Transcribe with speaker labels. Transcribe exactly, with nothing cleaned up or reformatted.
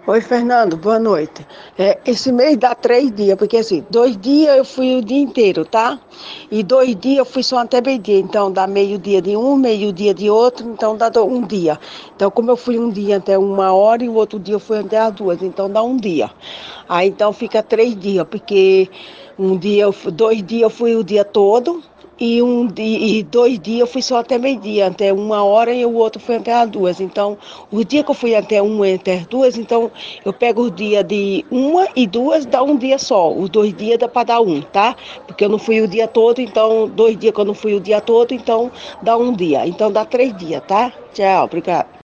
Speaker 1: Oi, Fernando, boa noite. É, esse mês dá três dias, porque assim, dois dias eu fui o dia inteiro, tá? E dois dias eu fui só até meio-dia, então dá meio-dia de um, meio-dia de outro, então dá do- um dia. Então, como eu fui um dia até uma hora e o outro dia eu fui até as duas, então dá um dia. Aí então fica três dias, porque um dia, eu fu- dois dias eu fui o dia todo. E, um dia, e dois dias eu fui só até meio-dia, até uma hora, e o outro foi até as duas. Então, o dia que eu fui até uma e até as duas, então eu pego os dias de uma e duas, dá um dia só. Os dois dias dá para dar um, tá? Porque eu não fui o dia todo, então, dois dias que eu não fui o dia todo, então dá um dia. Então dá três dias, tá? Tchau, obrigada.